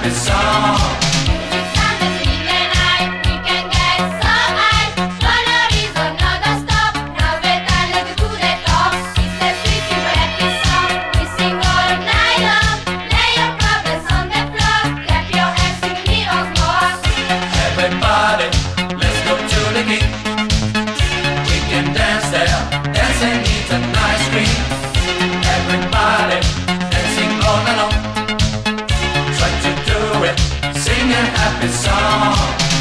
happy song. Everybody, let's go to the gig. We can dance there, dancing needs a nice screen. Everybody, dancing all night long. Try to do it, sing a happy song.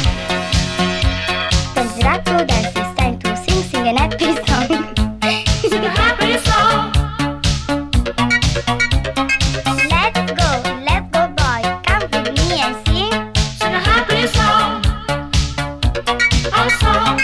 Considerato dance, it's time to sing an happy song. Sing a happy song. Let's go boy, come with me and sing. Sing a happy song. Our song.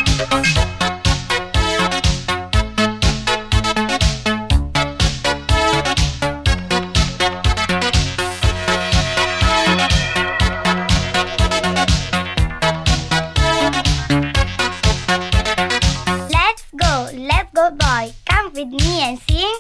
Let's go boy, come with me and sing.